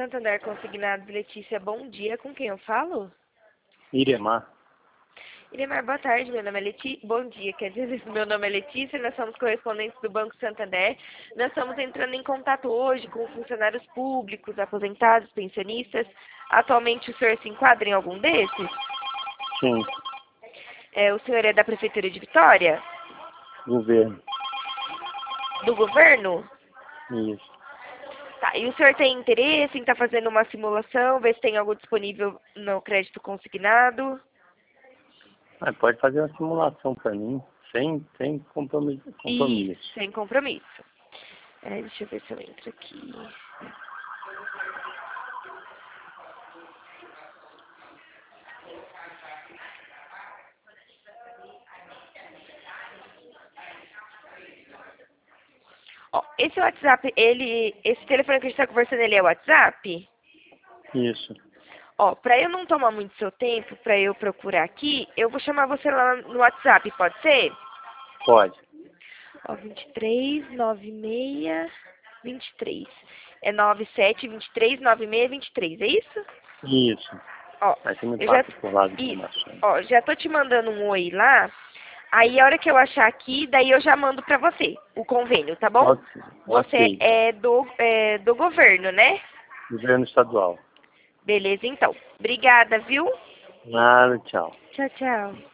Santander Consignados, Letícia, bom dia. Com quem eu falo? Iremar. Iremar, boa tarde. Meu nome é Letícia. Bom dia, quer dizer, meu nome é Letícia. Nós somos correspondentes do Banco Santander. Nós estamos entrando em contato hoje com funcionários públicos, aposentados, pensionistas. Atualmente o senhor se enquadra em algum desses? Sim. O senhor é da Prefeitura de Vitória? Governo. Do governo? Isso. Tá, e o senhor tem interesse em estar fazendo uma simulação, ver se tem algo disponível no crédito consignado? Pode fazer uma simulação para mim, sem compromisso. Isso, sem compromisso. Deixa eu ver se eu entro aqui. Ó, esse WhatsApp, esse telefone que a gente está conversando, ele é o WhatsApp? Isso. Ó, para eu não tomar muito seu tempo, para eu procurar aqui, eu vou chamar você lá no WhatsApp, pode ser? Pode. Ó, 239623. É 97239623, é isso? Isso. Ó, Aí você me eu já, passa por lá as isso, informações. ó, já tô te mandando um oi lá. Aí a hora que eu achar aqui, daí eu já mando pra você o convênio, tá bom? Você Ok. é do governo, né? Governo estadual. Beleza, então. Obrigada, viu? Nada, tchau. Tchau, tchau.